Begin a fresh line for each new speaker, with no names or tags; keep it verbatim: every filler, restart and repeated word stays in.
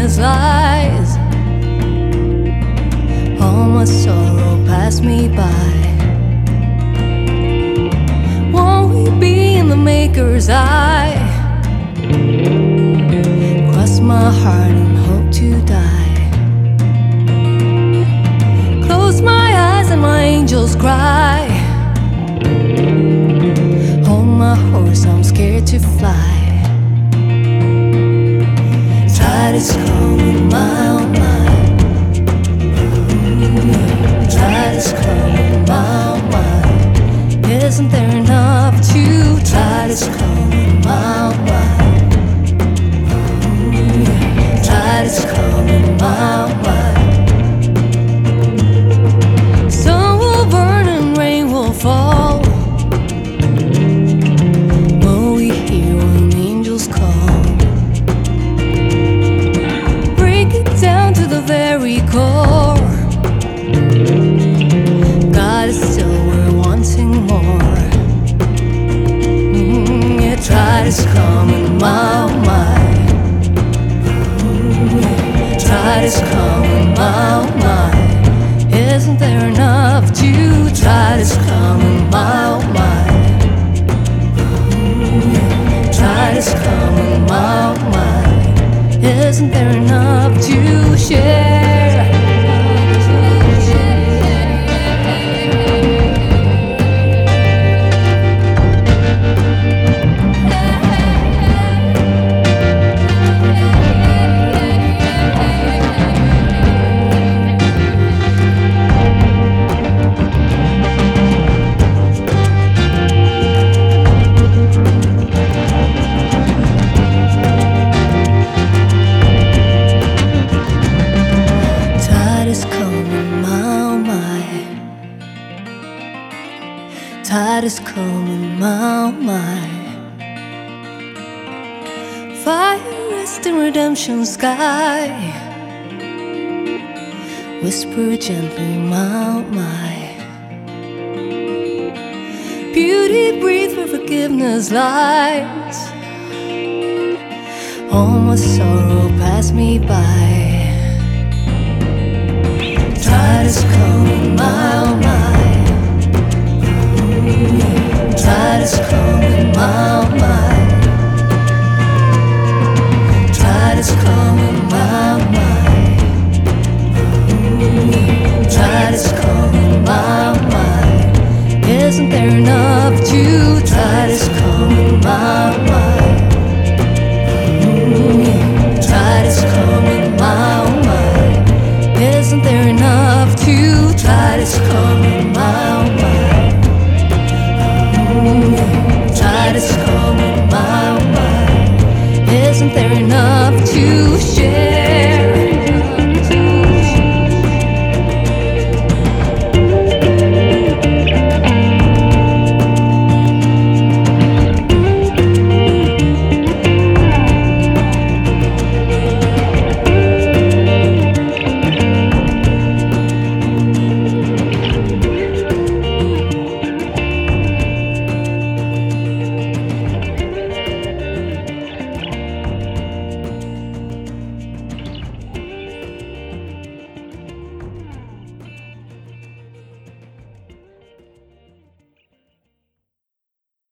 forgiveness lies. All my sorrow passed me by. Won't we be in the Maker's eye? Cross my heart and hope to die. Close my eyes and my angels cry. Hold my horse, I'm scared to fly. Tide is coming mile, mile. Tide is coming mile, mile. Isn't there enough to tide is coming mile, mile. Tide is coming mile, mile. Sun will burn and rain will fall. Will we hear when angels call? Break it down to the very core. God is still, we're wanting more. Mm, yeah, tide is coming mile, mile. Tide is coming mile, mile. Isn't there enough to tide is coming mile, mile. Tide is coming mile, mile. Isn't there enough to share? Tide is coming mile, mile. Fire rest in redemption sky. Whisper gently mile, mile. Beauty breathe where forgiveness lies. All my sorrow passed me by. Tide is coming mile, mile. Tide is coming mile.